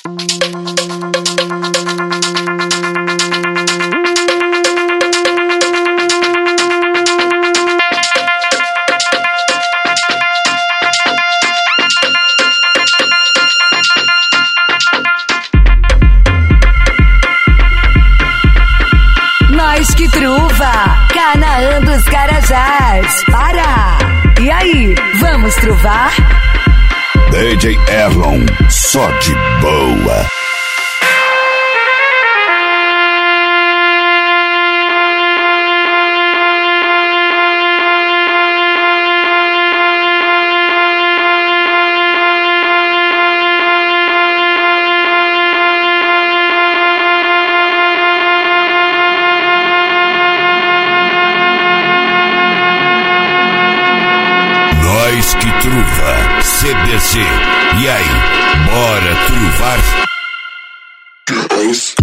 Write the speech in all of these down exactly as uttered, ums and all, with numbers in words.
Nós que truva, Canaã dos Carajás, Pará. E aí, vamos truvar? D J Erlon, só de boa. Nós que truva, C B C. E aí, bora truvar? Depois.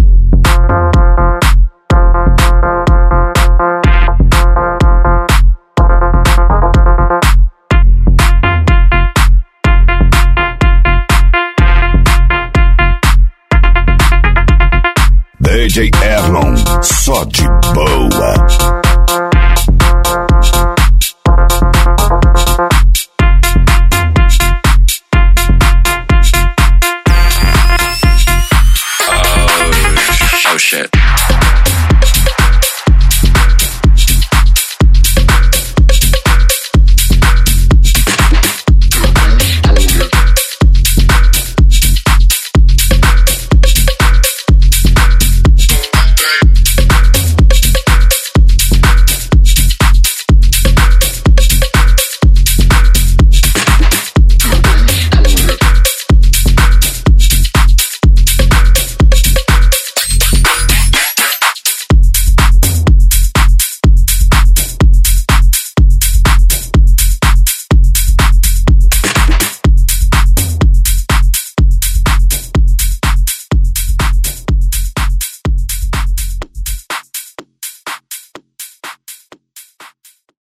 D J Erlon, só de boa.